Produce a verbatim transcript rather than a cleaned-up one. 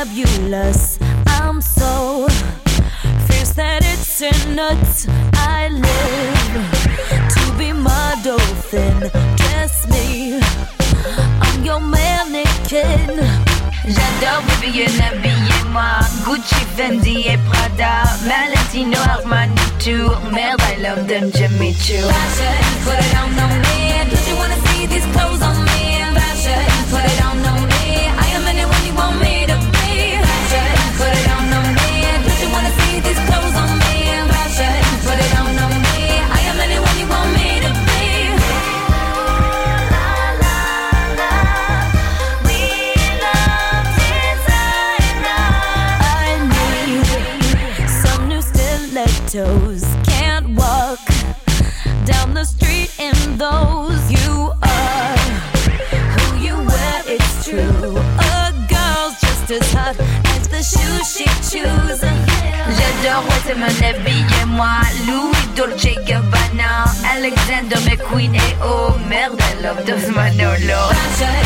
fabulous. I'm so fierce that it's in nuts. I live to be my dolphin. Dress me, I'm your mannequin. J'adore Vivienne, habillez-moi. Gucci, Fendi et Prada, Valentino, Armani, Tour. Merde, I love them, Jimmy Choo. Fashion, put it on, on me. Don't you wanna see these clothes on me? Fashion, put it on, on me. I am anyone you want me to be. Fashion, put it on, on me. Don't you wanna see these clothes on me? Fashion, put it on, on me. I am anyone you want me to be. Can't walk down the street in those. You are who you wear, it's true. A girl's just as hot as the shoes she chooses. J'adore Waterman, habillez-moi. Louis, Dolce Gabbana, Alexander McQueen et oh merde, I love those Manolo. Fashion,